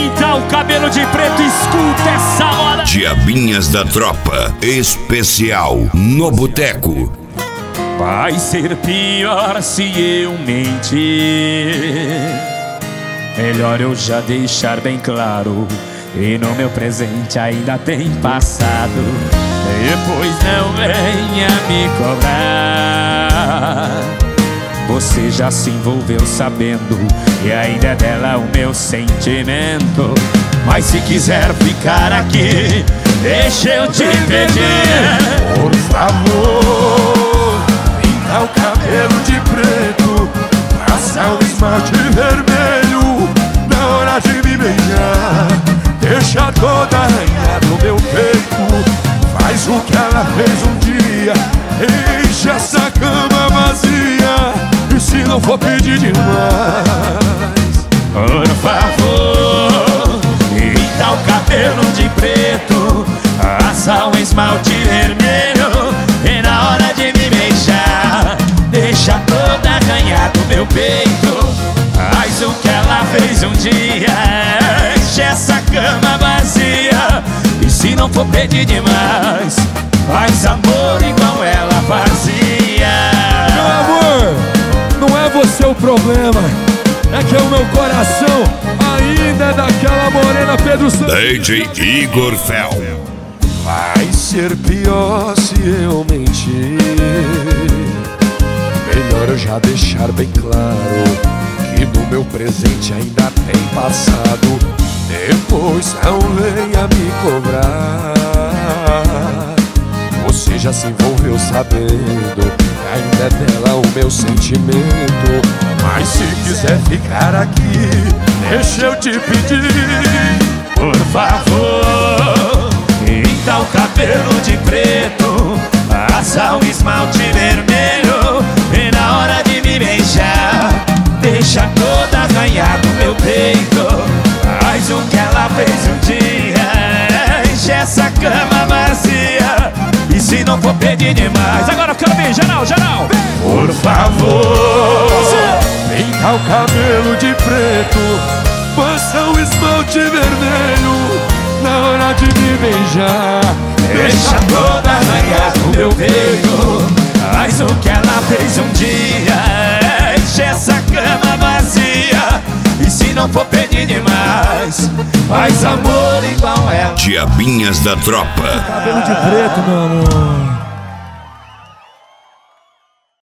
Pinta o cabelo de preto, escuta essa hora. Diabinhas da Tropa, especial no Boteco. Vai ser pior se eu mentir. Melhor eu já deixar bem claro. E no meu presente ainda tem passado. Depois não venha me cobrar. Você já se envolveu sabendo, e ainda é dela o meu sentimento. Mas se quiser ficar aqui, deixa eu te pedir, por favor, pinta o cabelo de preto, passa o esmalte vermelho. Na hora de me beijar, deixa toda arranhada no meu peito. Faz o que ela fez um dia, enche essa cama vazia. E se não for pedir demais, por favor, pinta o cabelo de preto, passa um esmalte vermelho. E na hora de me beijar, deixa toda arranhada no meu peito. Faz o que ela fez um dia, enche essa cama vazia. E se não for pedir demais, faz amor igual ela fazia. meu amor, não é você o problema, é que o meu coração ainda é daquela morena Pedro Santos. DJ Igor Fel. Vai ser pior se eu mentir. Melhor eu já deixar bem claro que no meu presente ainda tem passado. Depois não venha me cobrar. Você já se envolveu sabendo, ainda é dela o meu sentimento. Mas se quiser ficar aqui, deixa eu te pedir, por favor, pinta o cabelo de preto, passa um esmalte vermelho. E na hora de me beijar, deixa toda arranhada no meu peito. Faz o que ela fez um dia, enche essa cama vazia. E se não for pedir demais, agora eu quero ver, geral, geral. por favor, pinta o cabelo de preto, passa o esmalte vermelho. Na hora de me beijar, deixa toda arranhada no meu peito. Faz o que ela fez um dia, enche essa cama vazia. E se não for pedir demais, faz amor igual ela. Diabinhas da Tropa. cabelo de preto, meu amor.